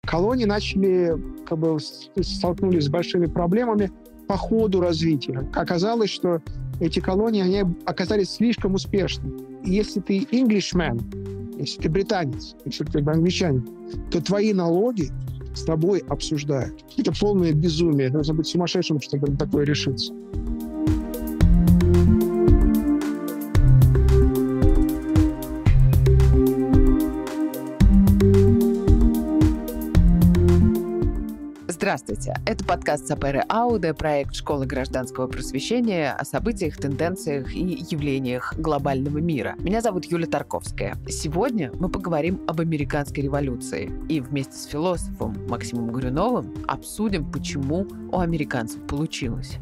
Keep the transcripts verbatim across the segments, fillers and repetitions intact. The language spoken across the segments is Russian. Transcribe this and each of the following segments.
Колонии начали, как бы, столкнулись с большими проблемами по ходу развития. Оказалось, что эти колонии, они оказались слишком успешны. И если ты Englishman, если ты британец, если ты англичанин, то твои налоги с тобой обсуждают. Это полное безумие. Нужно быть сумасшедшим, чтобы на такое решиться. Здравствуйте! Это подкаст Саперы Ауде, проект Школы гражданского просвещения о событиях, тенденциях и явлениях глобального мира. Меня зовут Юлия Тарковская. Сегодня мы поговорим об американской революции и вместе с философом Максимом Горюновым обсудим, почему у американцев получилось.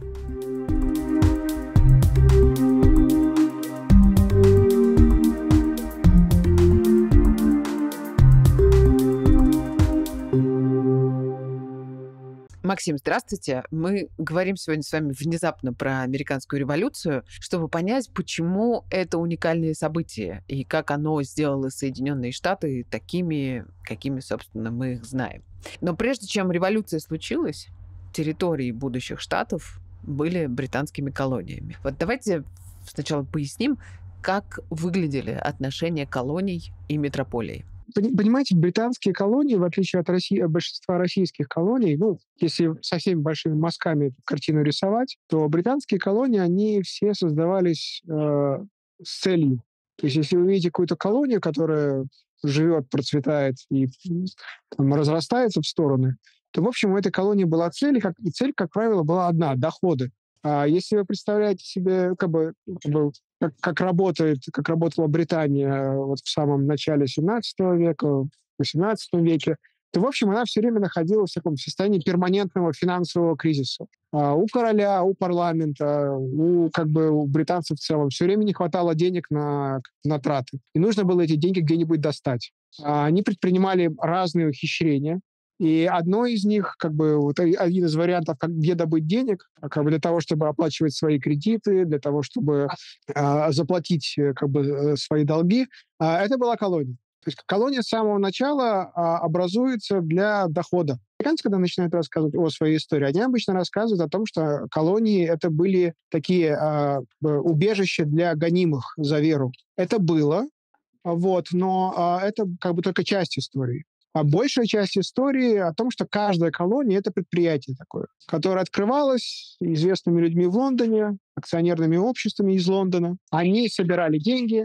Максим, здравствуйте. Мы говорим сегодня с вами внезапно про американскую революцию, чтобы понять, почему это уникальное событие и как оно сделало Соединенные Штаты такими, какими, собственно, мы их знаем. Но прежде чем революция случилась, территории будущих штатов были британскими колониями. Вот давайте сначала поясним, как выглядели отношения колоний и метрополий. Понимаете, британские колонии, в отличие от России, от большинства российских колоний, ну, если со всеми большими мазками эту картину рисовать, то британские колонии, они все создавались э, с целью. То есть если вы видите какую-то колонию, которая живет, процветает и там, разрастается в стороны, то, в общем, у этой колонии была цель, и, как, и цель, как правило, была одна – доходы. А если вы представляете себе, как бы, как бы Как, как работает, как работала Британия вот в самом начале семнадцатого века, в восемнадцатом веке, то, в общем, она все время находилась в таком состоянии перманентного финансового кризиса. А у короля, у парламента, у, как бы, у британцев в целом все время не хватало денег на, на траты. И нужно было эти деньги где-нибудь достать. А они предпринимали разные ухищрения. И одно из них, как бы, вот один из вариантов, как, где добыть денег, как бы для того, чтобы оплачивать свои кредиты, для того, чтобы э, заплатить, как бы, свои долги, э, это была колония. То есть колония с самого начала э, образуется для дохода. Американцы, когда начинают рассказывать о своей истории, они обычно рассказывают о том, что колонии это были такие э, убежища для гонимых за веру. Это было, вот, но э, это как бы только часть истории. А большая часть истории о том, что каждая колония — это предприятие такое, которое открывалось известными людьми в Лондоне, акционерными обществами из Лондона. Они собирали деньги,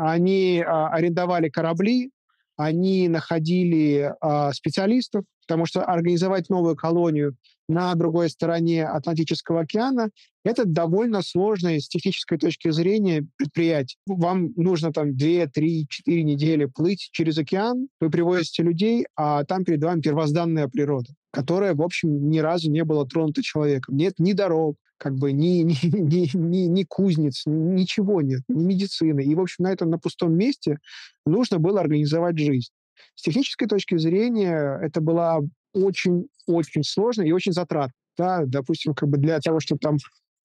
они а, арендовали корабли, они находили а, специалистов, потому что организовать новую колонию на другой стороне Атлантического океана — это довольно сложное с технической точки зрения предприятие. Вам нужно там две, три, четыре недели плыть через океан, вы привозите людей, а там перед вами первозданная природа, которая, в общем, ни разу не была тронута человеком. Нет ни дорог, как бы ни, ни, ни, ни, ни кузнец, ничего нет, ни медицины. И, в общем, на этом, на пустом месте нужно было организовать жизнь. С технической точки зрения это была очень-очень сложно и очень затратно. Да, допустим, как бы для того, чтобы там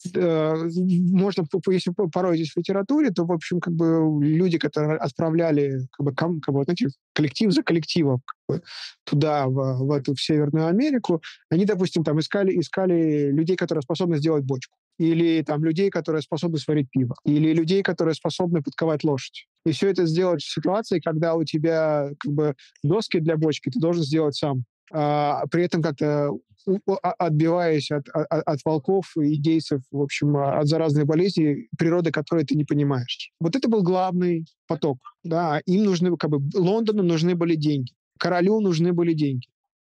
э, можно, если порой в литературе, то, в общем, как бы люди, которые отправляли как бы, как бы, знаете, коллектив за коллективом как бы, туда, в, в эту в Северную Америку, они, допустим, там искали, искали людей, которые способны сделать бочку. Или там людей, которые способны сварить пиво. Или людей, которые способны подковать лошадь. И все это сделать в ситуации, когда у тебя как бы доски для бочки ты должен сделать сам. А, при этом как-то отбиваясь от, от, от волков, индейцев, в общем, от заразной болезни, природы которой ты не понимаешь. Вот это был главный поток. Да. Им нужны, как бы, Лондону нужны были деньги. Королю нужны были деньги.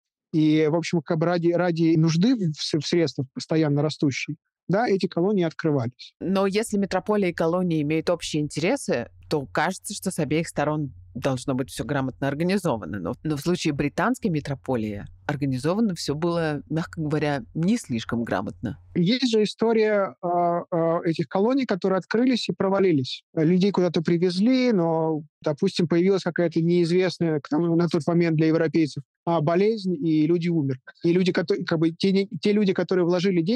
И, в общем, как бы ради, ради нужды в, в средствах постоянно растущей, да, эти колонии открывались. Но если метрополия и колонии имеют общие интересы, то кажется, что с обеих сторон должно быть все грамотно организовано. Но, но в случае британской метрополии организовано все было, мягко говоря, не слишком грамотно. Есть же история э, э, этих колоний, которые открылись и провалились. Людей куда-то привезли, но, допустим, появилась какая-то неизвестная к тому, на тот момент для европейцев болезнь, и люди умерли. И люди, которые, как бы, те, те люди, которые вложили деньги,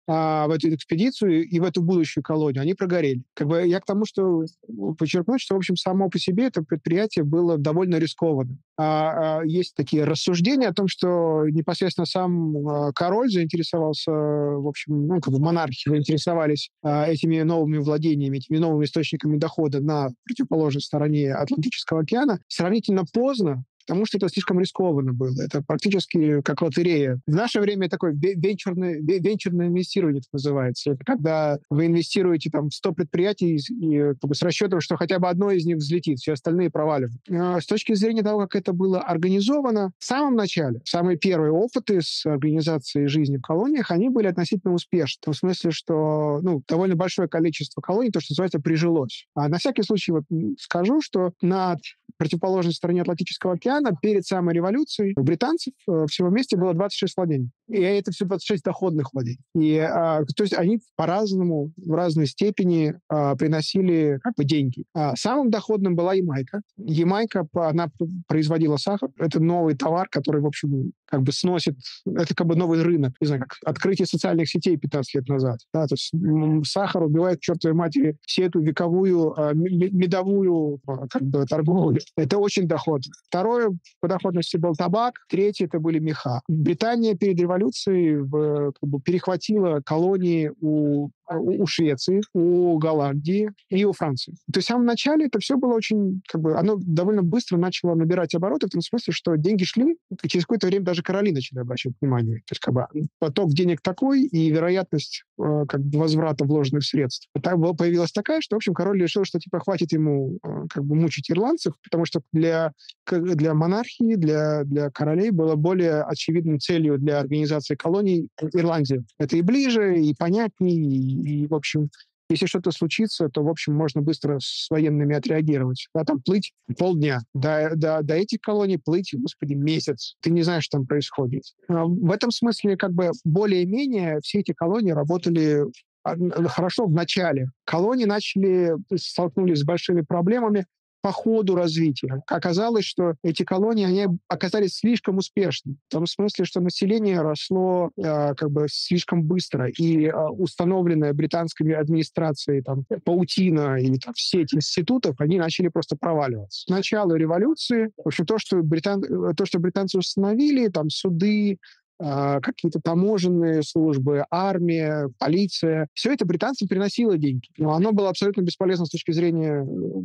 а, в эту экспедицию и в эту будущую колонию, они прогорели. Как бы я к тому, что подчеркнуть, что, в общем, само по себе это предприятие было довольно рискованным. А, а, есть такие рассуждения о том, что непосредственно сам а, король заинтересовался, в общем, ну, как бы монархи заинтересовались а, этими новыми владениями, этими новыми источниками дохода на противоположной стороне Атлантического океана сравнительно поздно, потому что это слишком рискованно было. Это практически как лотерея. В наше время такое венчурное, венчурное инвестирование это называется. Это когда вы инвестируете там, в сто предприятий и, как бы, с расчетом, что хотя бы одно из них взлетит, все остальные проваливают. А с точки зрения того, как это было организовано, в самом начале, самые первые опыты с организацией жизни в колониях, они были относительно успешны. В том смысле, что ну, довольно большое количество колоний, то, что называется, прижилось. А на всякий случай вот скажу, что на противоположной стороне Атлантического океана перед самой революцией у британцев э, всего вместе было двадцать шесть владений. И это все двадцать шесть доходных владений. И, а, то есть они по-разному, в разной степени а, приносили как бы деньги. А самым доходным была Ямайка. Ямайка, она производила сахар. Это новый товар, который, в общем, как бы сносит... Это как бы новый рынок. Не знаю, как открытие социальных сетей пятнадцать лет назад. Да, то есть м, сахар убивает к чертовой матери всю эту вековую а, медовую а, как бы, торговлю. Это очень доходно. Второе по доходности был табак. Третье это были меха. Британия перед революцией в, как бы, перехватила колонии у, у Швеции, у Голландии и у Франции. То есть в самом начале это все было очень... Как бы, оно довольно быстро начало набирать обороты в том смысле, что деньги шли, и через какое-то время даже короли начали обращать внимание. То есть как бы, поток денег такой, и вероятность э, как бы, возврата вложенных средств так, появилась такая, что, в общем, король решил, что типа хватит ему э, как бы мучить ирландцев, потому что для, для монархии, для, для королей было более очевидной целью для организации колоний Ирландия. Это и ближе, и понятнее, и, и в общем, если что-то случится, то, в общем, можно быстро с военными отреагировать. Да, там плыть полдня. До, до, до этих колоний плыть, господи, месяц. Ты не знаешь, что там происходит. В этом смысле, как бы, более-менее все эти колонии работали хорошо в начале. Колонии начали, столкнулись с большими проблемами по ходу развития. Оказалось, что эти колонии, они оказались слишком успешны. В том смысле, что население росло э, как бы слишком быстро, и э, установленная британской администрацией там, паутина или там, сеть институтов, они начали просто проваливаться. С начала революции, в общем, то, что, британ... то, что британцы установили, там суды, какие-то таможенные службы, армия, полиция. Все это британцам приносило деньги. Но оно было абсолютно бесполезно с точки зрения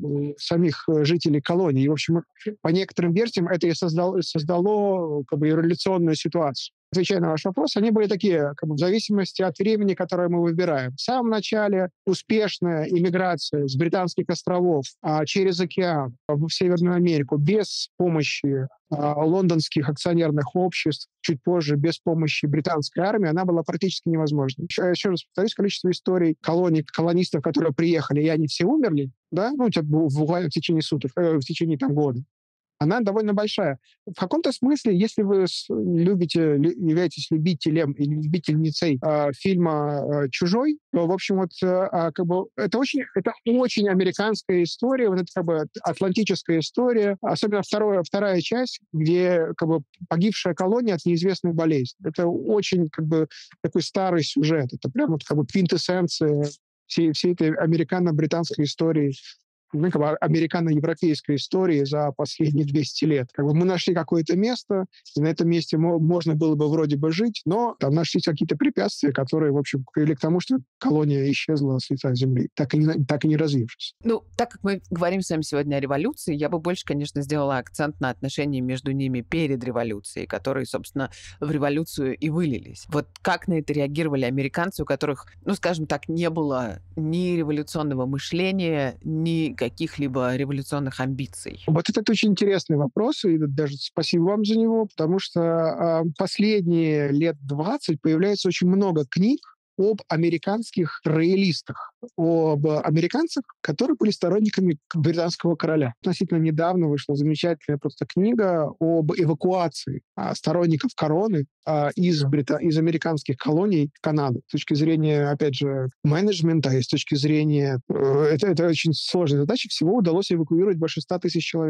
самих жителей колонии. И, в общем, по некоторым версиям это и создало, создало как бы, революционную ситуацию. Отвечая на ваш вопрос, они были такие, как бы, в зависимости от времени, которое мы выбираем. В самом начале успешная иммиграция с британских островов а, через океан в Северную Америку без помощи а, лондонских акционерных обществ, чуть позже без помощи британской армии, она была практически невозможна. Еще, еще раз повторюсь, количество историй колоний, колонистов, которые приехали, и они все умерли, да, ну, буквально в течение суток, э, в течение там, года. Она довольно большая. В каком-то смысле, если вы любите, являетесь любителем или любительницей э, фильма э, «Чужой», то, в общем, вот, э, как бы, это, очень, это очень американская история, вот это как бы атлантическая история, особенно второе, вторая часть, где как бы, погибшая колония от неизвестной болезни. Это очень как бы, такой старый сюжет. Это прямо вот, как бы, квинтэссенция всей, всей этой американо-британской истории, ну, как бы американо-европейской истории за последние двести лет. Как бы мы нашли какое-то место, и на этом месте можно было бы вроде бы жить, но там нашлись какие-то препятствия, которые, в общем, привели к тому, что колония исчезла с лица земли, так и не, так и не развившись. Ну, так как мы говорим с вами сегодня о революции, я бы больше, конечно, сделала акцент на отношения между ними перед революцией, которые, собственно, в революцию и вылились. Вот как на это реагировали американцы, у которых, ну, скажем так, не было ни революционного мышления, ни каких-либо революционных амбиций? Вот это очень интересный вопрос, и даже спасибо вам за него, потому что э, последние лет двадцать появляется очень много книг об американских роялистах, об американцах, которые были сторонниками британского короля. Относительно недавно вышла замечательная просто книга об эвакуации а, сторонников короны а, из, брита... из американских колоний в Канаду. С точки зрения, опять же, менеджмента и с точки зрения... Э, это, это очень сложная задача. Всего удалось эвакуировать больше ста тысяч человек.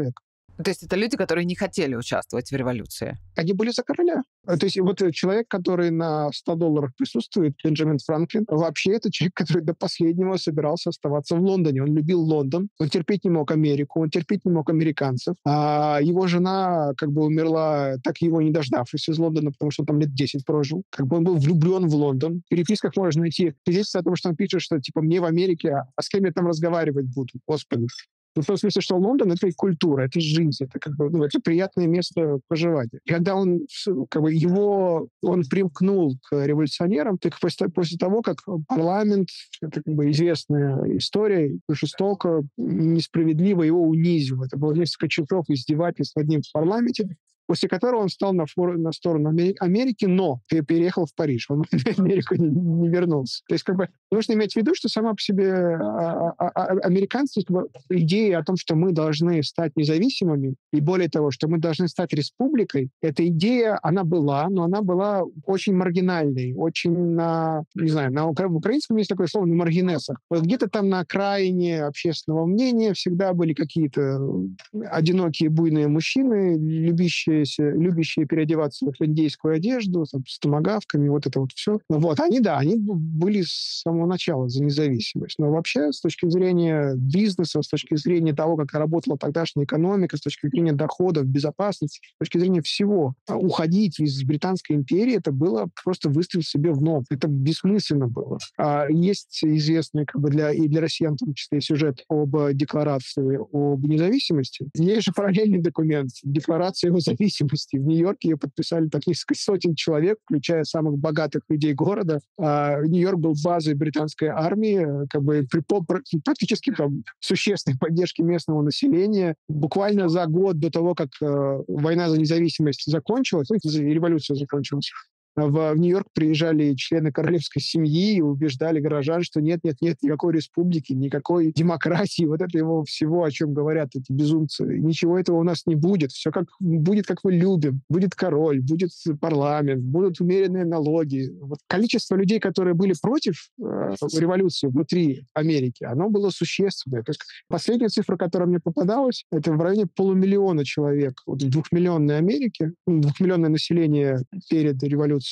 То есть это люди, которые не хотели участвовать в революции? Они были за короля. То есть вот человек, который на ста долларах присутствует, Бенджамин Франклин, вообще это человек, который до последнего собирался оставаться в Лондоне. Он любил Лондон, он терпеть не мог Америку, он терпеть не мог американцев. А его жена как бы умерла, так его не дождавшись из Лондона, потому что он там лет десять прожил. Как бы он был влюблен в Лондон. В переписках можно найти свидетельство о том, что он пишет, что типа мне в Америке, а с кем я там разговаривать буду, господи. Ну, в том смысле, что Лондон — это и культура, это жизнь, это как бы, ну, это приятное место проживания. И когда он, как бы, его, он примкнул к революционерам, так после, после того, как парламент, это как бы известная история, жестоко, несправедливо его унизил. Это было несколько часов издевательств над ним в парламенте, после которого он встал на, фор... на сторону Америки, но переехал в Париж. Он в Америку не, не вернулся. То есть как бы нужно иметь в виду, что сама по себе а, а, а, американцы, как бы, идея о том, что мы должны стать независимыми, и более того, что мы должны стать республикой, эта идея, она была, но она была очень маргинальной, очень на, не знаю, на, в украинском есть такое слово, на маргинесах. Вот где-то там на окраине общественного мнения всегда были какие-то одинокие буйные мужчины, любящие любящие переодеваться в индейскую одежду, там, с томагавками, вот это вот все. Вот, они, да, они были с самого начала за независимость. Но вообще, с точки зрения бизнеса, с точки зрения того, как работала тогдашняя экономика, с точки зрения доходов, безопасности, с точки зрения всего, уходить из Британской империи, это было просто выстрел себе в ногу. Это бессмысленно было. А есть известный как бы для, и для россиян, в том числе, сюжет об декларации об независимости. Есть же параллельный документ, декларация о зависимости. В Нью-Йорке ее подписали так несколько сотен человек, включая самых богатых людей города. А Нью-Йорк был базой британской армии, как бы при практически там, существенной поддержке местного населения. Буквально за год до того, как э, война за независимость закончилась, ну, революция закончилась, в, в Нью-Йорк приезжали члены королевской семьи и убеждали горожан, что нет-нет-нет, никакой республики, никакой демократии, вот это его всего, о чем говорят эти безумцы. Ничего этого у нас не будет. Все как, будет, как мы любим. Будет король, будет парламент, будут умеренные налоги. Вот количество людей, которые были против э, революции внутри Америки, оно было существенное. То есть последняя цифра, которая мне попадалась, это в районе полумиллиона человек. Вот в двухмиллионной Америке, двухмиллионное население перед революцией,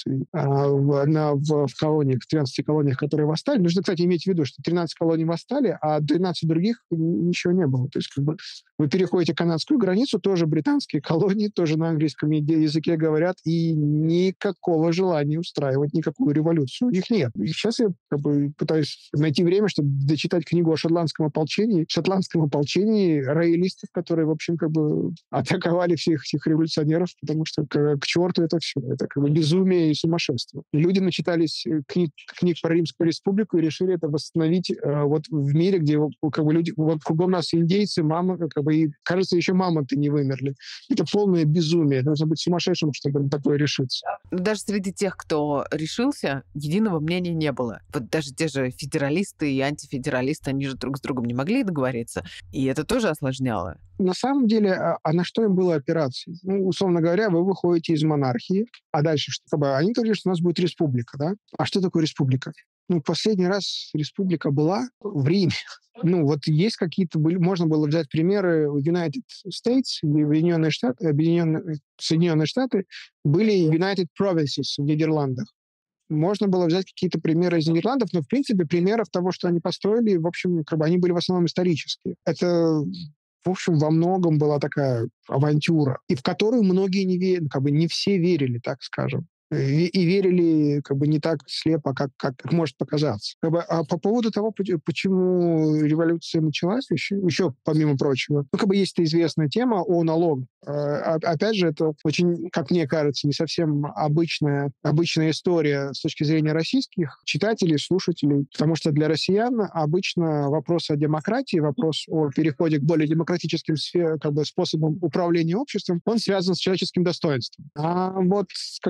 в, на, в, в колониях, в тринадцати колониях, которые восстали. Нужно, кстати, иметь в виду, что тринадцать колоний восстали, а двенадцать других ничего не было. То есть как бы, вы переходите канадскую границу, тоже британские колонии, тоже на английском языке говорят, и никакого желания устраивать никакую революцию у них нет. И сейчас я как бы, пытаюсь найти время, чтобы дочитать книгу о шотландском ополчении, шотландском ополчении роялистов, которые, в общем, как бы атаковали всех этих революционеров, потому что к, к черту это все. Это как бы безумие и сумасшествие. Люди начитались книг, книг про Римскую республику и решили это восстановить э, вот в мире, где как бы, люди, вот кругом нас индейцы, мама, как бы, и, кажется, еще мамонты не вымерли. Это полное безумие. Нужно быть сумасшедшим, чтобы на такое решиться. Даже среди тех, кто решился, единого мнения не было. Вот даже те же федералисты и антифедералисты, они же друг с другом не могли договориться. И это тоже осложняло. На самом деле, а, а на что им было опираться? Ну, условно говоря, вы выходите из монархии, а дальше что? Они говорили, что у нас будет республика, да? А что такое республика? Ну, последний раз республика была в Риме. Ну, вот есть какие-то... Были, можно было взять примеры United States, Объединенные Штаты, Объединенные, Соединенные Штаты, были United Provinces в Нидерландах. Можно было взять какие-то примеры из Нидерландов, но, в принципе, примеров того, что они построили, в общем, как бы они были в основном исторические. Это... В общем, во многом была такая авантюра, и в которую многие не верили, как бы не все верили, так скажем. И, и верили как бы не так слепо, как, как, как может показаться. Как бы, а по поводу того, почему революция началась, еще, еще помимо прочего, ну, как бы есть известная тема о налогах. А, опять же, это очень, как мне кажется, не совсем обычная, обычная история с точки зрения российских читателей, слушателей, потому что для россиян обычно вопрос о демократии, вопрос о переходе к более демократическим сфер, как бы, способам управления обществом, он связан с человеческим достоинством. А вот как бы когда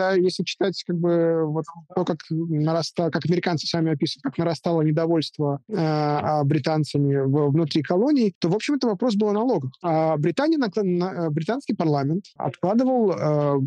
когда, если читать как бы вот то, как нарастало, как американцы сами описывают, как нарастало недовольство э, британцами внутри колоний, то, в общем, это вопрос был о налогах. А Британия, на, британский парламент откладывал э,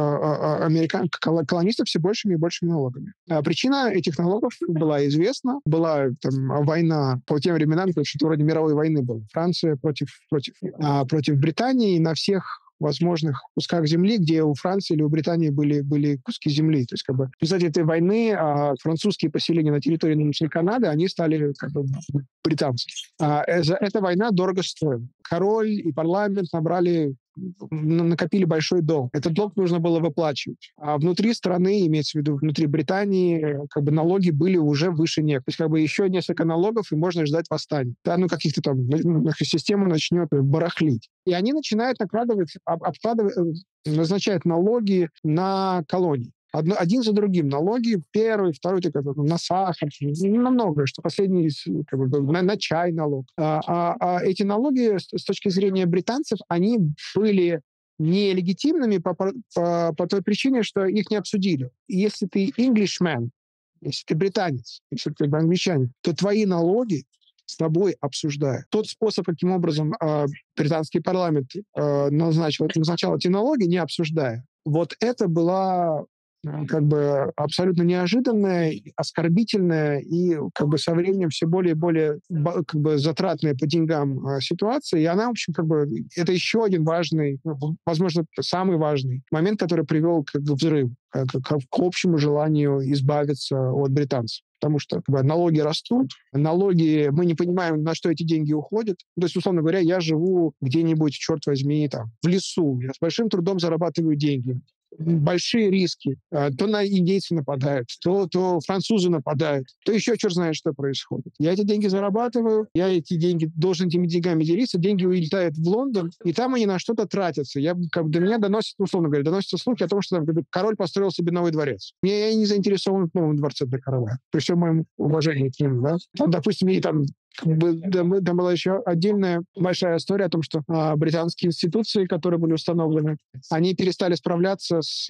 э, американ, колонистов все большими и большими налогами. А причина этих налогов была известна. Была там война по тем временам, что-то вроде мировой войны была. Франция против, против, а, против Британии на всех возможных кусках земли, где у Франции или у Британии были, были куски земли. То есть, как бы, в результате этой войны а, французские поселения на территории нынешней Канады, они стали как бы британскими. А, эта война дорого стоила. Король и парламент набрали накопили большой долг. Этот долг нужно было выплачивать. А внутри страны, имеется в виду внутри Британии, как бы налоги были уже выше некуда. То есть как бы еще несколько налогов, и можно ждать восстаний. Да, ну каких-то там, ну, система начнет барахлить. И они начинают накладывать, обкладывать, назначать налоги на колонии. Одно, один за другим налоги, первый, второй, как бы, на сахар, на многое, что последний как бы, на, на чай налог. А, а, а эти налоги, с, с точки зрения британцев, они были нелегитимными по, по, по той причине, что их не обсудили. И если ты Englishman, если ты британец, если ты англичанин, то твои налоги с тобой обсуждают. Тот способ, каким образом э, британский парламент э, назначил, назначал эти налоги, не обсуждая. Вот это была как бы абсолютно неожиданная, оскорбительная и как бы со временем все более и более как бы затратная по деньгам ситуация. И она, в общем, как бы это еще один важный, возможно, самый важный момент, который привел к взрыву, к, к, к общему желанию избавиться от британцев. Потому что как бы, налоги растут, налоги, мы не понимаем, на что эти деньги уходят. То есть, условно говоря, я живу где-нибудь, черт возьми, там, в лесу, я с большим трудом зарабатываю деньги. Большие риски. То на индейцы нападают, то, то французы нападают, то еще черт знает, что происходит. Я эти деньги зарабатываю, я эти деньги должен этими деньгами делиться, деньги улетают в Лондон, и там они на что-то тратятся. Я, как, до меня доносят, условно говоря, доносятся слухи о том, что там, король построил себе новый дворец. Я, я не заинтересован в новом дворце для короля. При всем моем уважении к ним. Да? Там, допустим, и там Как бы, там была еще отдельная большая история о том, что а, британские институции, которые были установлены, они перестали справляться с,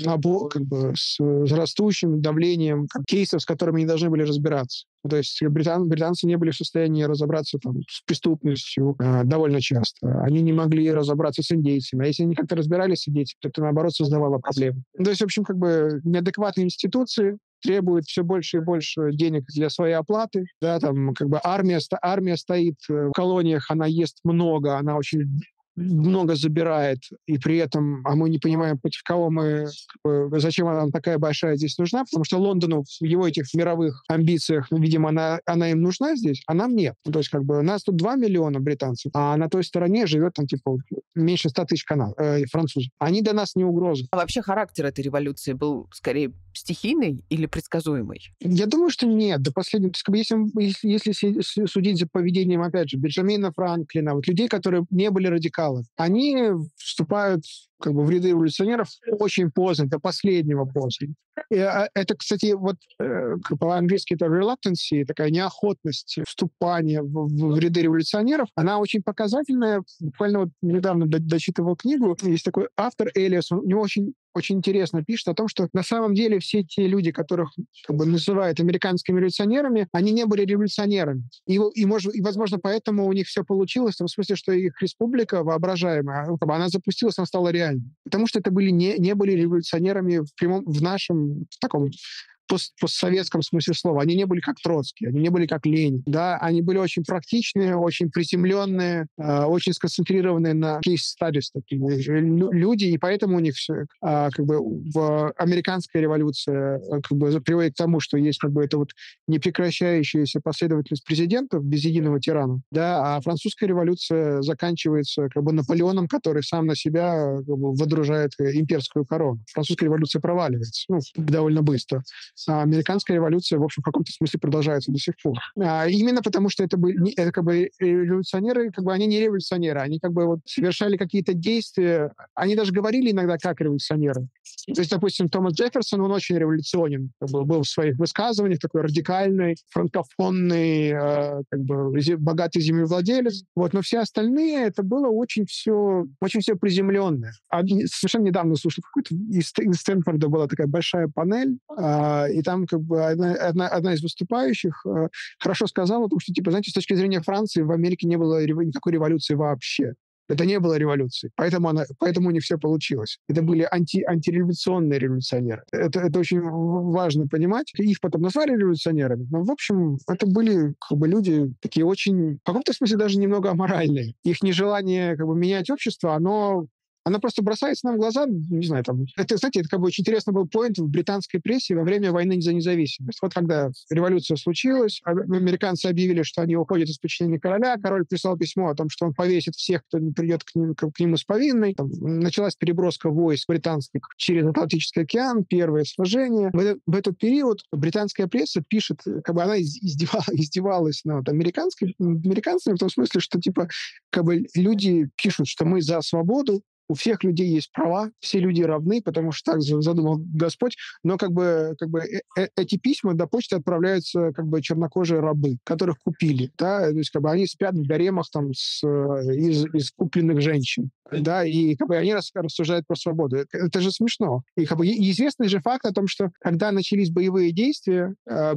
как бы, с растущим давлением кейсов, с которыми они должны были разбираться. То есть британ, британцы не были в состоянии разобраться там, с преступностью а, довольно часто. Они не могли разобраться с индейцами. А если они как-то разбирались с индейцами, то это, наоборот, создавало проблемы. То есть, в общем, как бы неадекватные институции требует все больше и больше денег для своей оплаты. Да, там, как бы армия, армия стоит в колониях, она ест много, она очень много забирает, и при этом, а мы не понимаем, против кого мы, зачем она такая большая здесь нужна, потому что Лондону в его этих мировых амбициях, видимо, она, она им нужна здесь, а нам нет. То есть, как бы, у нас тут два миллиона британцев, а на той стороне живет там, типа, меньше ста тысяч канал, э, французов. Они для нас не угроза. А вообще характер этой революции был скорее стихийный или предсказуемый? Я думаю, что нет. До последнего. То есть, как бы, если, если судить за поведением, опять же, Бенджамина Франклина, вот людей, которые не были радикалами, они вступают как бы в ряды революционеров очень поздно, до последнего поздно. И это, кстати, вот по-английски это reluctancy, такая неохотность вступания в, в ряды революционеров, она очень показательная. Буквально вот недавно дочитывал книгу, есть такой автор Элиас, у него очень очень интересно пишет о том, что на самом деле все те люди, которых как бы, называют американскими революционерами, они не были революционерами. И, и, может, и, возможно, поэтому у них все получилось, в том смысле, что их республика воображаемая, она запустилась, она стала реальной. Потому что это были не, не были революционерами в, прямом, в нашем в таком пост, постсоветском смысле слова. Они не были как Троцкий, они не были как Ленин. Да? Они были очень практичные, очень приземленные, э, очень сконцентрированные на кейс-стадис такие люди, и поэтому у них все, э, как бы в американская революция э, как бы приводит к тому, что есть как бы это вот непрекращающаяся последовательность президентов без единого тирана, да, а французская революция заканчивается как бы Наполеоном, который сам на себя как бы, водружает имперскую корону. Французская революция проваливается ну, довольно быстро. а американская революция, в общем, в каком-то смысле продолжается до сих пор. А, именно потому, что это были это как бы революционеры, как бы они не революционеры, они как бы вот совершали какие-то действия, они даже говорили иногда как революционеры. То есть, допустим, Томас Джефферсон, он очень революционен, как бы, был в своих высказываниях, такой радикальный, франкофонный, э, как бы богатый землевладелец. Вот. Но все остальные, это было очень все, очень все приземленное. А совершенно недавно слушал какой-то из, из Стэнфорда была такая большая панель, э, и там как бы одна, одна, одна из выступающих э, хорошо сказала, потому что, типа, знаете, с точки зрения Франции в Америке не было рев... никакой революции вообще. Это не было революции, поэтому, она, поэтому у них все получилось. Это были анти, антиреволюционные революционеры. Это, это очень важно понимать. Их потом назвали революционерами, но, в общем, это были как бы люди такие очень, в каком-то смысле даже немного аморальные. Их нежелание как бы менять общество, оно она просто бросается нам в глаза, не знаю, там... Это, знаете, это как бы очень интересный был поинт в британской прессе во время войны за независимость. Вот когда революция случилась, американцы объявили, что они уходят из подчинения короля, король прислал письмо о том, что он повесит всех, кто не придет к, ним, к, к нему с повинной. Там началась переброска войск британских через Атлантический океан, первое сражение. В, это, в этот период британская пресса пишет, как бы она издевалась, издевалась над американской, американцами в том смысле, что типа как бы люди пишут, что мы за свободу, у всех людей есть права, все люди равны, потому что так задумал Господь. Но как бы, как бы э- эти письма до почты отправляются как бы чернокожие рабы, которых купили. Да? То есть как бы они спят в гаремах там, с, из, из купленных женщин. Да? И как бы они рассуждают про свободу. Это, это же смешно. И как бы известный же факт о том, что когда начались боевые действия,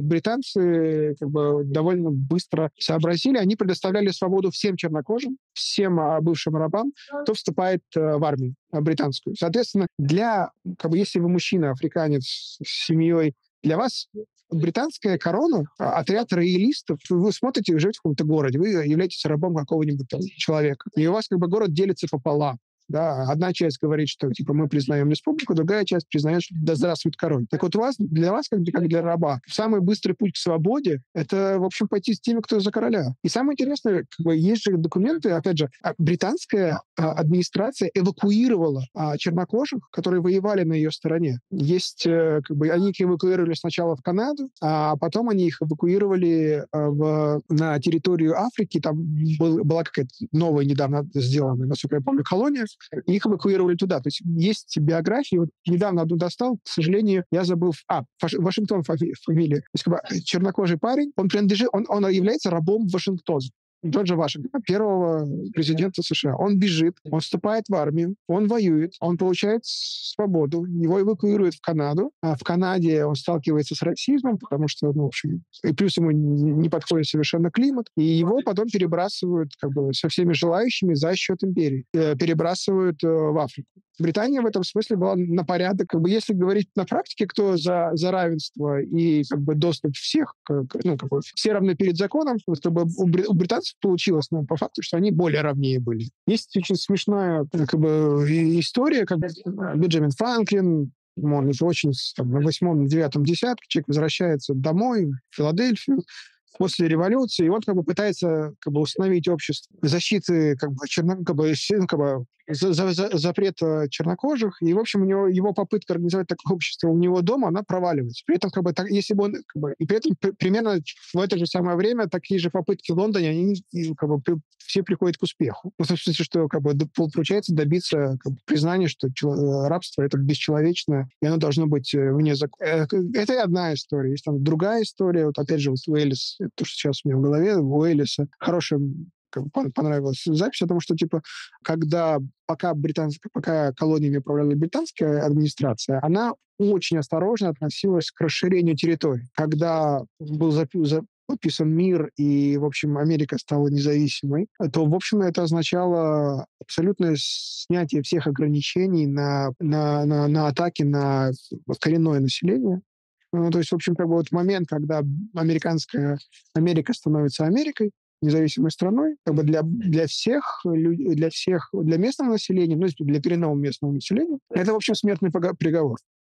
британцы как бы довольно быстро сообразили, они предоставляли свободу всем чернокожим, всем бывшим рабам, кто вступает в армию британскую. Соответственно, для, как бы, если вы мужчина, африканец с семьей, для вас британская корона, отряд роялистов, вы смотрите, вы живете в каком-то городе, вы являетесь рабом какого-нибудь там человека, и у вас как бы город делится пополам. Да, одна часть говорит, что типа мы признаем республику, другая часть признает, что да здравствует король. Так вот у вас, для вас, как, как для раба, самый быстрый путь к свободе — это, в общем, пойти с теми, кто за короля. И самое интересное, как бы, есть же документы, опять же, британская а, администрация эвакуировала а, чернокожих, которые воевали на ее стороне. Есть, а, как бы, они их эвакуировали сначала в Канаду, а потом они их эвакуировали а, в, на территорию Африки. Там был, была какая-то новая, недавно сделанная, насколько я помню, колония, и их эвакуировали туда. То есть есть биографии. Вот недавно одну достал, к сожалению, я забыл... А, Вашингтон фамилия. То есть как бы чернокожий парень, он принадлежит, он, он является рабом Вашингтона. Джорджа Вашингтона, первого президента США. Он бежит, он вступает в армию, он воюет, он получает свободу, его эвакуируют в Канаду. А в Канаде он сталкивается с расизмом, потому что, ну, в общем, и плюс ему не подходит совершенно климат, и его потом перебрасывают как бы со всеми желающими за счет империи. Перебрасывают в Африку. Британия в этом смысле была на порядок. Как бы, если говорить на практике, кто за, за равенство и как бы, доступ всех, как, ну, как бы, все равны перед законом, вот, как бы, у, у британцев получилось, ну, по факту, что они более равнее были. Есть очень смешная как бы, история, как Бенджамин Франклин, он уже очень там, на восьмом, девятом десятке человек возвращается домой, в Филадельфию, после революции, и он как бы пытается как бы, установить общество защиты как бы, черно, как бы, как бы, за, за, за, запрета чернокожих, и, в общем, у него, его попытка организовать такое общество у него дома, она проваливается. При этом, как бы, так, если бы он, как бы, и при этом при, примерно в это же самое время такие же попытки в Лондоне, они как бы, при, все приходят к успеху. Ну, в смысле, что как бы, получается добиться как бы, признания, что чело, рабство — это бесчеловечно, и оно должно быть вне закона. Это одна история. Есть там другая история, вот опять же, вот Уэллис, то, что сейчас у меня в голове, у Уэллиса, хорошая понравилась запись о том, что, типа, когда пока, британская, пока колониями управляла британская администрация, она очень осторожно относилась к расширению территорий. Когда был подписан мир и, в общем, Америка стала независимой, то, в общем, это означало абсолютное снятие всех ограничений на, на, на, на атаки на коренное население. Ну, то есть, в общем, как бы вот момент, когда американская Америка становится Америкой, независимой страной, как бы для, для всех, для всех, для местного населения, ну, для коренного местного населения, это, в общем, смертный приговор.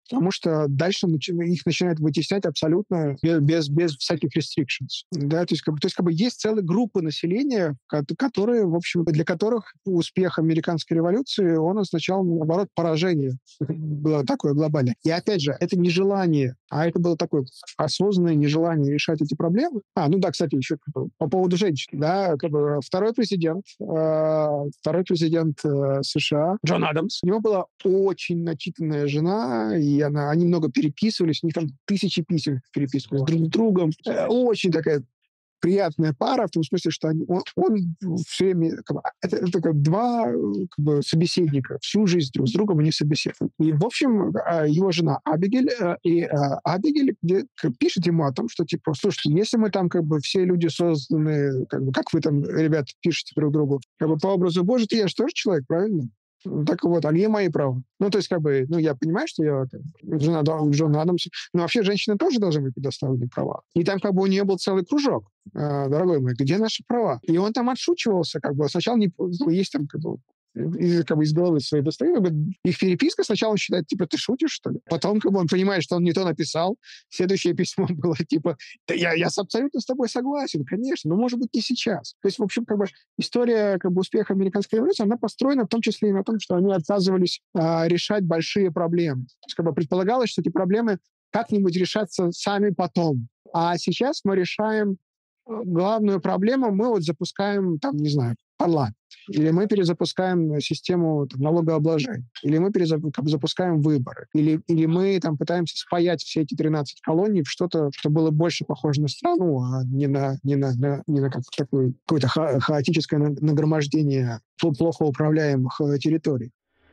потому что дальше начи- их начинают вытеснять абсолютно без, без, без всяких restrictions. Да? То есть, как бы, то есть как бы есть целые группы населения, ко- которые, в общем, для которых успех американской революции, он означал, наоборот, поражение. Было такое глобальное. И опять же, это не желание, а это было такое осознанное нежелание решать эти проблемы. А, ну да, кстати, еще как бы, по поводу женщин. Да, как бы, второй президент, э, второй президент э, США, Джон Адамс, у него была очень начитанная жена, и она, они много переписывались, у них там тысячи писем переписывались друг с другом. Э, очень такая приятная пара, в том смысле, что они, он, он все время... Как бы, это, это как два как бы, собеседника. Всю жизнь друг с другом они собеседуют. И, в общем, его жена Абигель, и Абигель где, как, пишет ему о том, что, типа, слушайте, если мы там как бы все люди созданы, как бы, как вы там, ребята, пишете друг другу, как бы по образу Божию, я же тоже человек, правильно? Так вот, а где мои права? Ну, то есть, как бы, ну, я понимаю, что я как, жена Джона Адамса, но вообще женщины тоже должны быть предоставлены права. И там как бы у нее был целый кружок. Э, дорогой мой, где наши права? И он там отшучивался, как бы, сначала не, ну, есть там, как бы, из, как бы, из головы своей достает, их переписка сначала он считает, типа, ты шутишь, что ли? Потом, как бы, он понимает, что он не то написал. Следующее письмо было, типа, да я, я абсолютно с тобой согласен, конечно, но, может быть, не сейчас. То есть, в общем, как бы, история, как бы, успеха американской революции, она построена в том числе и на том, что они отказывались а, решать большие проблемы. То есть, как бы, предполагалось, что эти проблемы как-нибудь решатся сами потом. А сейчас мы решаем главную проблему, мы вот запускаем, там, не знаю, парламент. Или мы перезапускаем систему там, налогообложения, или мы перезапускаем выборы, или, или мы там, пытаемся спаять все эти тринадцать колоний в что-то, что было больше похоже на страну, а не на, не на, на, не на как, такое, какое-то ха- хаотическое нагромождение плохо управляемых территорий.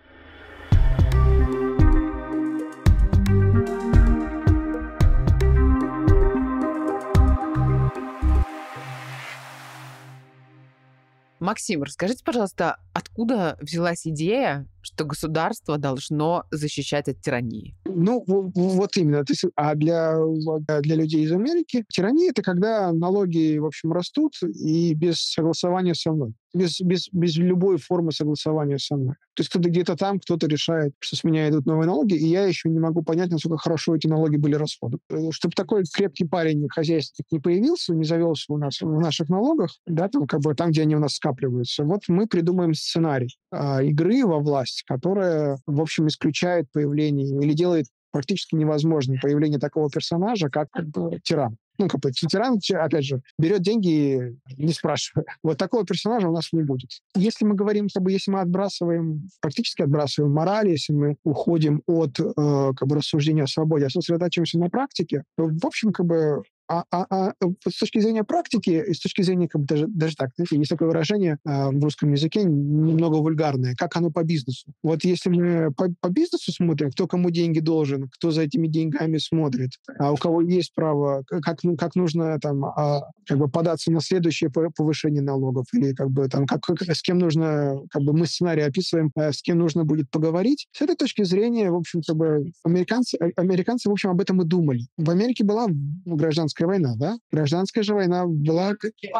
Максим, расскажите, пожалуйста, откуда взялась идея, что государство должно защищать от тирании? Ну, вот именно. То есть, а для, для людей из Америки тирания — это когда налоги, в общем, растут и без согласования со мной. Без, без, без любой формы согласования со мной. То есть кто-то где-то там, кто-то решает, что с меня идут новые налоги, и я еще не могу понять, насколько хорошо эти налоги были расходованы. Чтобы такой крепкий парень, хозяйственник, не появился, не завелся у нас в наших налогах, да, там, как бы, там, где они у нас скапливаются, вот мы придумаем сценарий а, игры во власть, которая, в общем, исключает появление или делает практически невозможным появление такого персонажа, как, как бы, тиран. Ну, как бы тиран, опять же, берет деньги, не спрашивая. Вот такого персонажа у нас не будет. Если мы говорим, как бы, если мы отбрасываем, практически отбрасываем мораль, если мы уходим от э, как бы, рассуждения о свободе, а сосредотачиваемся на практике, то, в общем, как бы, А, а, а с точки зрения практики, и с точки зрения, как бы, даже, даже так, знаете, есть такое выражение э, в русском языке, немного вульгарное, как оно по бизнесу. Вот если мы по, по бизнесу смотрим, кто кому деньги должен, кто за этими деньгами смотрит, а у кого есть право, как, как нужно там, а, как бы податься на следующее повышение налогов, или как бы, там, как, как, с кем нужно, как бы мы сценарий описываем, э, с кем нужно будет поговорить. С этой точки зрения, в общем, как бы, американцы, американцы, в общем, об этом и думали. В Америке была гражданская война, да? Гражданская же война была,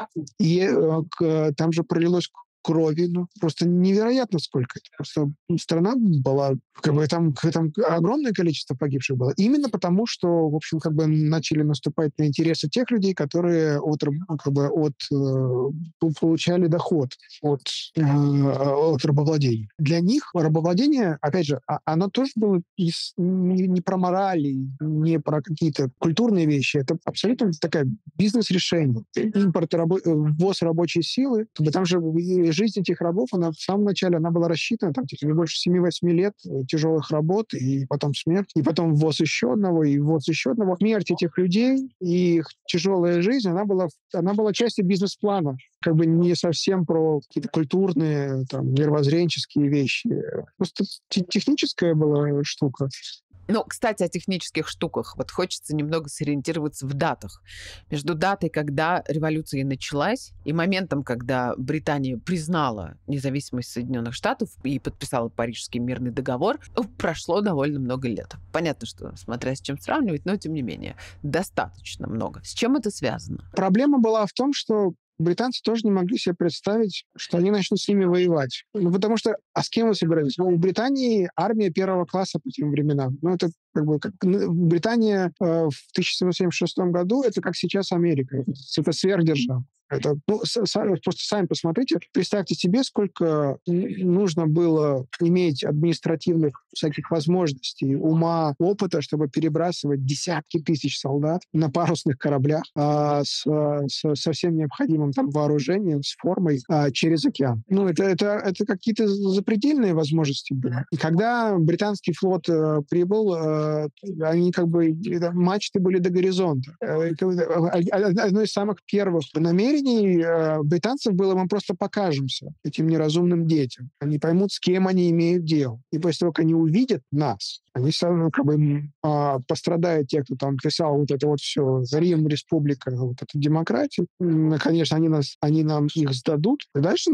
и э, там же пролилось крови, ну, просто невероятно сколько. Это просто страна была, как бы, там, там огромное количество погибших было. Именно потому, что, в общем, как бы начали наступать на интересы тех людей, которые от, как бы, от, э, получали доход от, э, от рабовладения. Для них рабовладение, опять же, оно тоже было не, не про морали, не про какие-то культурные вещи. Это абсолютно такая бизнес-решение. Импорт, рабо- ввоз рабочей силы. Там же жизнь этих рабов, она в самом начале она была рассчитана, там, типа, не больше семи-восьми лет тяжелых работ, и потом смерть, и потом ввоз еще одного, и ввоз еще одного. Смерть этих людей и их тяжелая жизнь, она была, она была частью бизнес-плана. Как бы не совсем про какие-то культурные, там, мировоззренческие вещи. Просто техническая была штука. Ну, кстати, о технических штуках. Вот хочется немного сориентироваться в датах. Между датой, когда революция началась, и моментом, когда Британия признала независимость Соединенных Штатов и подписала Парижский мирный договор, прошло довольно много лет. Понятно, что смотря с чем сравнивать, но тем не менее достаточно много. С чем это связано? Проблема была в том, что британцы тоже не могли себе представить, что они начнут с ними воевать. Ну, потому что, а с кем вы собираетесь? Ну, у Британии армия первого класса по тем временам. Ну, это как бы... Как, Британия э, в тысяча семьсот семьдесят шестом году, это как сейчас Америка. Это сверхдержава. Это, ну, с, с, просто сами посмотрите, представьте себе, сколько нужно было иметь административных всяких возможностей, ума, опыта, чтобы перебрасывать десятки тысяч солдат на парусных кораблях а, с, с, со всем необходимым там вооружением, с формой а, через океан. Ну, это, это, это какие-то запредельные возможности были. И когда британский флот а, прибыл, а, они как бы... Мачты были до горизонта. Одно из самых первых намерений британцев было: мы просто покажемся этим неразумным детям. Они поймут, с кем они имеют дело. И после того, как они увидят нас, они сразу как бы а, пострадают те, кто там писал вот это вот все, Рим, республика, вот эту демократию. Конечно, они, нас, они нам их сдадут. И дальше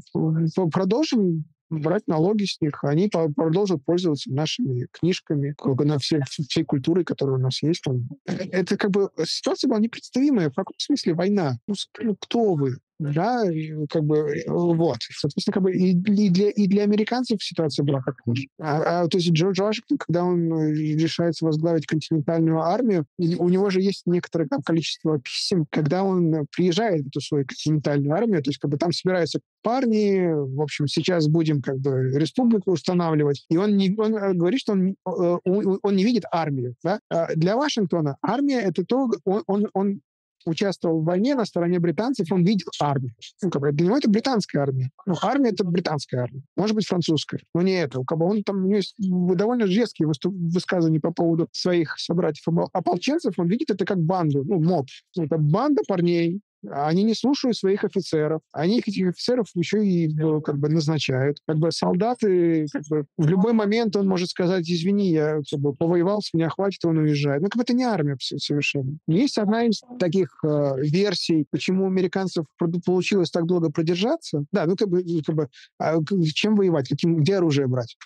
продолжим брать налоги с них, они продолжат пользоваться нашими книжками, на все, всей культурой, которая у нас есть. Это как бы ситуация была непредставимая. В каком смысле война? Ну, кто вы? Да, как бы, вот. Соответственно, как бы и, и, для, и для американцев ситуация была такая же. А, а, то есть Джордж Вашингтон, когда он решается возглавить континентальную армию, у него же есть некоторое там количество писем, когда он приезжает в эту свою континентальную армию, то есть как бы там собираются парни, в общем, сейчас будем как бы республику устанавливать, и он, не, он говорит, что он, он, он не видит армию. Да? Для Вашингтона армия — это то, он, он, он участвовал в войне на стороне британцев, он видел армию. Ну, как бы, для него это британская армия. Ну, армия — это британская армия. Может быть, французская, но не это. Как бы он там, у него есть довольно жесткие высказывания по поводу своих собратьев-ополченцев. Он видит это как банду, ну, моб. Это банда парней. Они не слушают своих офицеров. Они этих офицеров еще и как бы назначают. Как бы солдаты, как бы, в любой момент он может сказать: извини, я как бы, повоевал, с меня хватит, он уезжает. Ну, как бы это не армия совершенно. Есть одна из таких э, версий, почему у американцев получилось так долго продержаться. Да, ну как бы, как бы а чем воевать, каким, где оружие брать?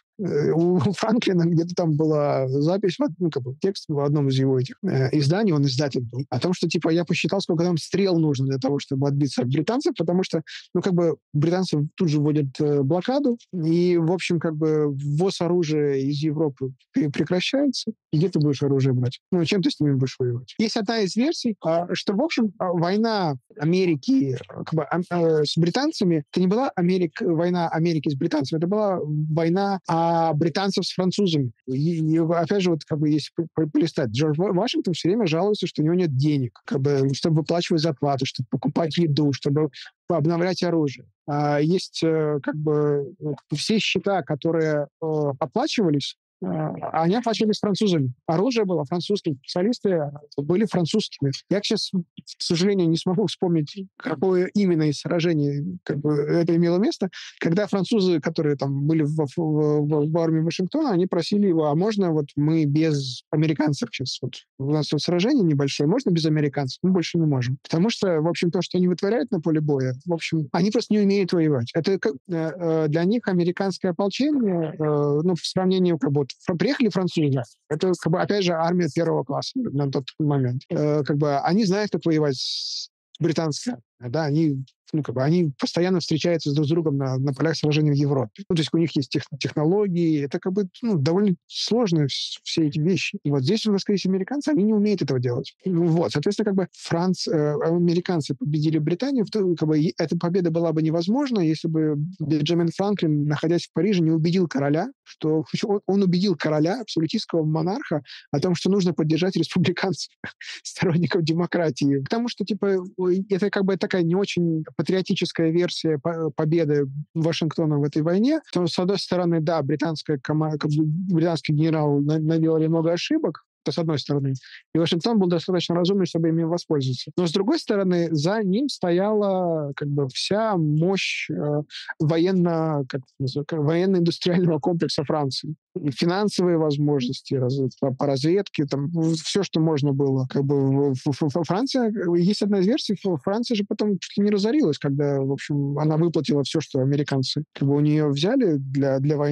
У Франклина где-то там была запись, ну, как бы текст в одном из его этих э, изданий, он издатель был, о том, что, типа, я посчитал, сколько там стрел нужно для того, чтобы отбиться от британцев, потому что, ну, как бы, британцы тут же вводят э, блокаду, и, в общем, как бы, ввоз оружия из Европы прекращается, и где ты будешь оружие брать? Ну, чем ты с ними будешь воевать? Есть одна из версий, э, что, в общем, война Америки как бы, э, с британцами, это не была Америка, война Америки с британцами, это была война а британцев с французами. И, и опять же, вот как бы если полистать, Джордж Вашингтон все время жалуется, что у него нет денег, как бы, чтобы выплачивать зарплату, чтобы покупать еду, чтобы обновлять оружие. А есть как бы все счета, которые оплачивались, они оплачивались французами. Оружие было французским, специалисты были французскими. Я сейчас, к сожалению, не смогу вспомнить, какое именно из сражений как бы, это имело место, когда французы, которые там были в, в, в, в армии Вашингтона, они просили его: а можно вот мы без американцев сейчас? Вот у нас тут сражение небольшое, можно без американцев? Мы больше не можем. Потому что, в общем, то, что они вытворяют на поле боя, в общем, они просто не умеют воевать. Это э, для них американское ополчение, э, ну, в сравнении как бы приехали французы. Это, как бы, опять же, армия первого класса на тот момент. Э, как бы они знают, как воевать с британской армией. Да, они, ну, как бы, они постоянно встречаются друг с другом на, на полях сражений в Европе. Ну, то есть у них есть тех, технологии. Это как бы ну, довольно сложные все эти вещи. И вот здесь у нас, скорее всего, американцы, они не умеют этого делать. Ну, вот, соответственно, как бы Франц, э, американцы победили Британию. То, как бы, эта победа была бы невозможна, если бы Бенджамин Франклин, находясь в Париже, не убедил короля, что он, он убедил короля, абсолютистского монарха, о том, что нужно поддержать республиканцев, сторонников демократии. Потому что, типа, это как бы такая не очень патриотическая версия победы Вашингтона в этой войне. То, с одной стороны, да, британская команда, британский генерал наделали много ошибок, то с одной стороны. И Вашингтон был достаточно разумный, чтобы ими воспользоваться. Но с другой стороны, за ним стояла как бы вся мощь э, военно, как, военно-индустриального комплекса Франции. И финансовые возможности раз, по, по разведке, там, все, что можно было. Как бы, Франция, есть одна из версий, Франция же потом чуть ли не разорилась, когда, в общем, она выплатила все, что американцы как бы, у нее взяли для, для войны.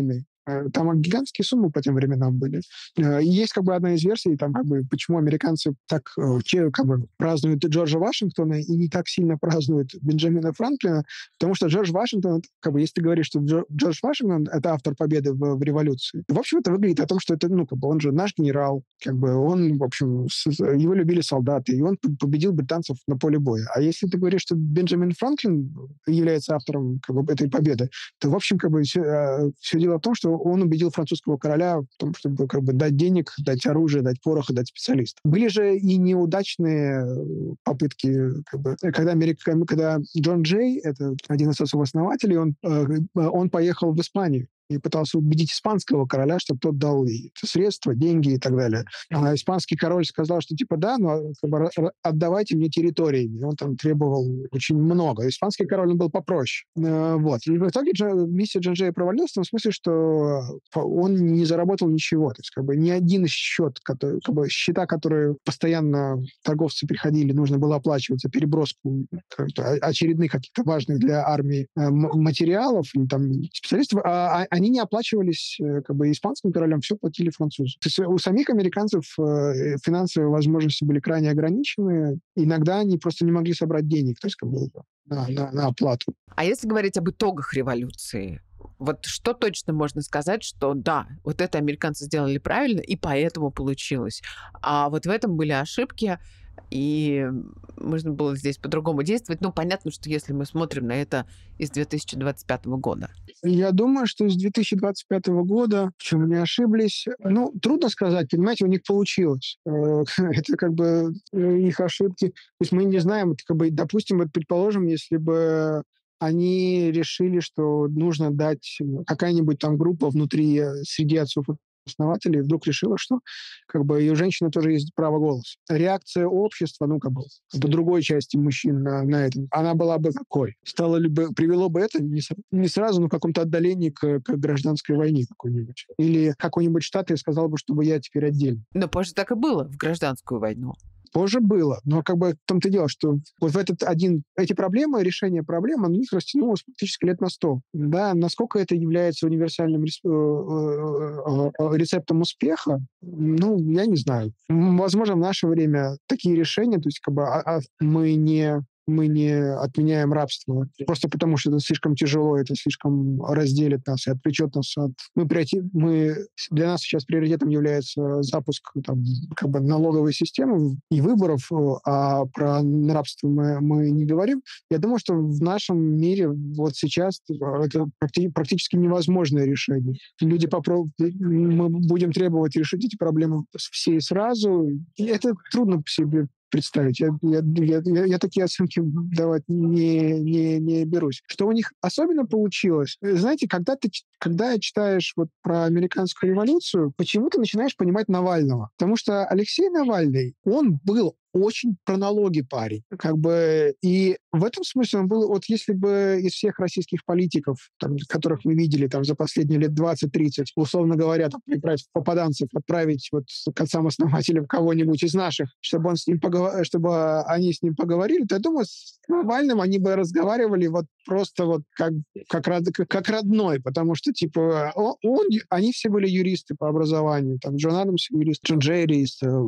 Э, Там гигантские суммы по тем временам были. Э, и Есть как бы одна из версий, там, как бы, почему американцы так э, че- как бы, празднуют Джорджа Вашингтона и не так сильно празднуют Бенджамина Франклина, потому что Джордж Вашингтон, как бы, если ты говоришь, что Джо- Джордж Вашингтон — это автор победы в, в революции, в общем, это выглядит о том, что это, ну, как бы, он же наш генерал, как бы, он, в общем, с- его любили солдаты, и он п- победил британцев на поле боя. А если ты говоришь, что Бенджамин Франклин является автором, как бы, этой победы, то, в общем, как бы, все, все дело в том, что он убедил французского короля в том, чтобы, как бы, дать денег, дать оружие, дать порох и дать специалистов. Были же и неудачные э, попытки, как бы, когда, Америка, когда Джон Джей, это один из основателей, он, э, он поехал в Испанию и пытался убедить испанского короля, чтобы тот дал ей средства, деньги и так далее. А испанский король сказал, что типа да, но как бы, ра- отдавайте мне территории. И он там требовал очень много. Испанский король, он был попроще. Э, Вот. И в итоге Джо- миссия Джанжея провалилась в том смысле, что он не заработал ничего. То есть как бы ни один счет, который, как бы, счета, которые постоянно торговцы приходили, нужно было оплачивать за переброску как-то очередных каких-то важных для армии э, м- материалов и там специалистов, а, а- они не оплачивались э, как бы испанским королем, все платили французы. То есть у самих американцев э, финансовые возможности были крайне ограничены. Иногда они просто не могли собрать денег, то есть как бы на, на- на оплату. А если говорить об итогах революции, вот что точно можно сказать, что да, вот это американцы сделали правильно, и поэтому получилось. А вот в этом были ошибки, и можно было здесь по-другому действовать. Ну, понятно, что если мы смотрим на это из две тысячи двадцать пятого года. Я думаю, что с две тысячи двадцать пятого года, в чем они ошиблись, ну, трудно сказать, понимаете, у них получилось. Э, Это как бы э, их ошибки. То есть мы не знаем, вот, как бы, допустим, вот предположим, если бы они решили, что нужно дать э, какая-нибудь там группа внутри, э, среди отцов-основателей вдруг решила, что как бы и у женщины тоже есть право голоса. Реакция общества, ну, как бы, до другой части мужчин на, на этом, она была бы какой? Стало ли бы, привело бы это не, с- не сразу, но в каком-то отдалении к, к гражданской войне какой-нибудь. Или какой-нибудь штат и сказал бы, чтобы я теперь отдельно. Но позже так и было в гражданскую войну. Позже было, но как бы в том-то и дело, что вот в этот один, эти проблемы, решение проблем, оно у них растянулось практически лет на сто. Да, насколько это является универсальным рес- э, э, э, рецептом успеха, ну, я не знаю. М, Возможно, в наше время такие решения, то есть как бы а- а мы не мы не отменяем рабство просто потому, что это слишком тяжело, это слишком разделит нас и отвлечет нас от... Мы, приоритет- мы... Для нас сейчас приоритетом является запуск там, как бы налоговой системы и выборов, э, а про рабство мы, мы не говорим. Я думаю, что в нашем мире вот сейчас это практи- практически невозможное решение. Люди попробуют... Мы будем требовать решить эти проблемы все и сразу. И это трудно себе представить. Я, я, я, я, я такие оценки давать не, не, не берусь. Что у них особенно получилось? Знаете, когда ты ч- когда читаешь вот про американскую революцию, почему ты начинаешь понимать Навального? Потому что Алексей Навальный, он был очень про налоги парень. Как бы, и в этом смысле он был, вот если бы из всех российских политиков, там, которых мы видели там, за последние лет двадцать-тридцать, условно говоря, там, прибрать попаданцев, отправить вот к отцам-основателям кого-нибудь из наших, чтобы, он с ним поговор... чтобы они с ним поговорили, то я думаю, с Навальным они бы разговаривали вот просто вот как, как, род... как родной, потому что, типа, он, он- они все были юристы по образованию. Там Джон Адамс юрист, Джон Джей юрист, э,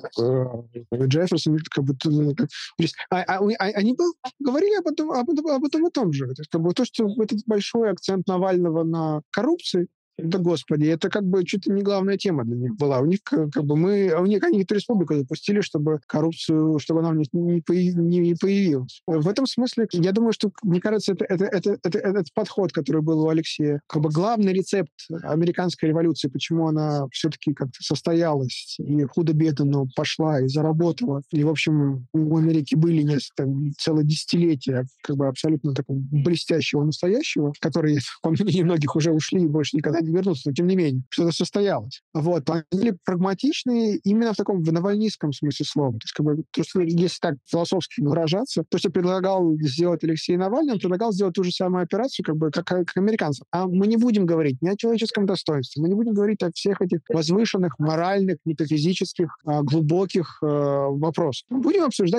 э, Джефферсон, как бы, э, как юрист. А, а, а- они бы говорили об этом, об, этом, об этом и том же. То, есть, как бы, то, что этот большой акцент Навального на коррупции, да господи, это как бы чуть ли не главная тема для них была. У них как как бы мы, а у них они эту республику запустили, чтобы коррупцию, чтобы она у них не, появ- не появилась. В этом смысле, я думаю, что, мне кажется, это, это, это, это- этот подход, который был у Алексея, как бы главный рецепт американской революции, почему она все-таки как-то состоялась и худо-бедно, но пошла и заработала. И, в общем, у Америки были несколько, там, целое десятилетие как бы абсолютно такого блестящего настоящего, которые, по мнению многих, уже ушли и больше никогда не вернутся, но тем не менее, что-то состоялось. Вот. Они были прагматичные именно в таком в навальнистском смысле слова. То есть, как бы, то, что, если так философски выражаться, то, что предлагал сделать Алексей Навальный, он предлагал сделать ту же самую операцию, как бы, как, как американцам. А мы не будем говорить ни о человеческом достоинстве, мы не будем говорить о всех этих возвышенных, моральных, метафизических, а, глубоких э, вопросах. Мы будем обсуждать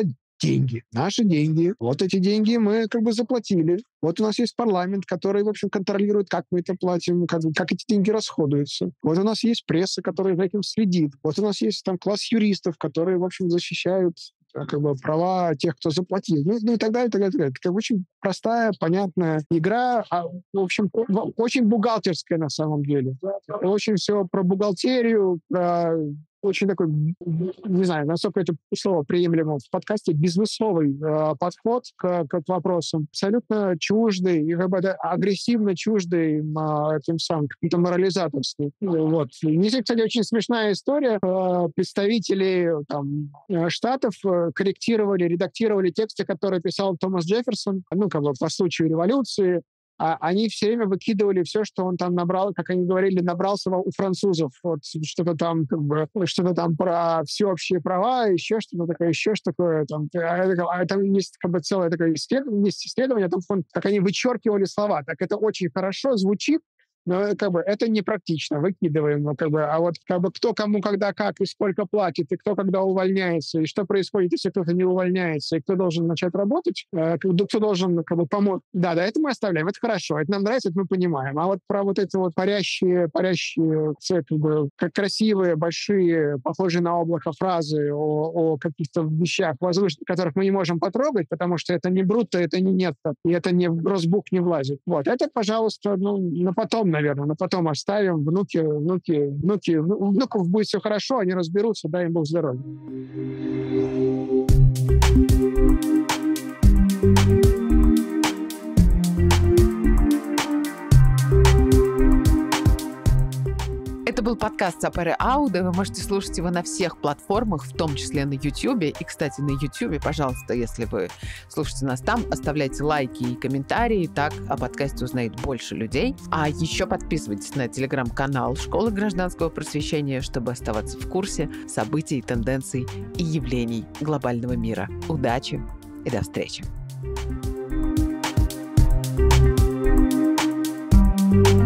деньги. Наши деньги. Вот эти деньги мы как бы заплатили. Вот у нас есть парламент, который, в общем, контролирует, как мы это платим, как, как эти деньги расходуются. Вот у нас есть пресса, которая за этим следит. Вот у нас есть там класс юристов, которые, в общем, защищают как бы права тех, кто заплатил. Ну, ну и так далее, и так далее, и так далее. Это очень простая, понятная игра, а, в общем, очень бухгалтерская на самом деле. Очень все про бухгалтерию, про очень такой, не знаю, насколько это слово приемлемо в подкасте, бизнесовый э, подход к, к вопросам. Абсолютно чуждый, и как бы агрессивно чуждый э, тем самым каким-то морализаторством. Вот. Есть, кстати, очень смешная история. Э, представители там, штатов корректировали, редактировали тексты, которые писал Томас Джефферсон, ну, как бы по случаю революции. А они все время выкидывали все, что он там набрал, как они говорили, набрался у французов. Вот что-то там, как бы, что-то там про всеобщие права, еще что-то такое, еще что такое. Там, а там есть как бы целое такое исследование, есть исследование, там, как они вычеркивали слова. Так это очень хорошо звучит, но как бы это непрактично, выкидываем. Ну, как бы, а вот как бы, кто кому когда как и сколько платит, и кто когда увольняется, и что происходит, если кто-то не увольняется, и кто должен начать работать, э, кто должен как бы, помочь. Да, да, это мы оставляем, это хорошо, это нам нравится, это мы понимаем. А вот про вот эти вот парящие, парящие как бы, как красивые, большие, похожие на облако фразы о, о каких-то вещах возвышенных, которых мы не можем потрогать, потому что это не брутто, это не нетто, и это не в Росбух не влазит. Вот, это, пожалуйста, ну, на потом, наверное, но потом оставим. Внуки, внуки, внуки, у внуков будет все хорошо, они разберутся, дай им Бог здоровья. Это был подкаст Сапere Audio. Вы можете слушать его на всех платформах, в том числе на YouTube. И, кстати, на YouTube, пожалуйста, если вы слушаете нас там, оставляйте лайки и комментарии. Так о подкасте узнает больше людей. А еще подписывайтесь на телеграм-канал Школы гражданского просвещения, чтобы оставаться в курсе событий, тенденций и явлений глобального мира. Удачи и до встречи!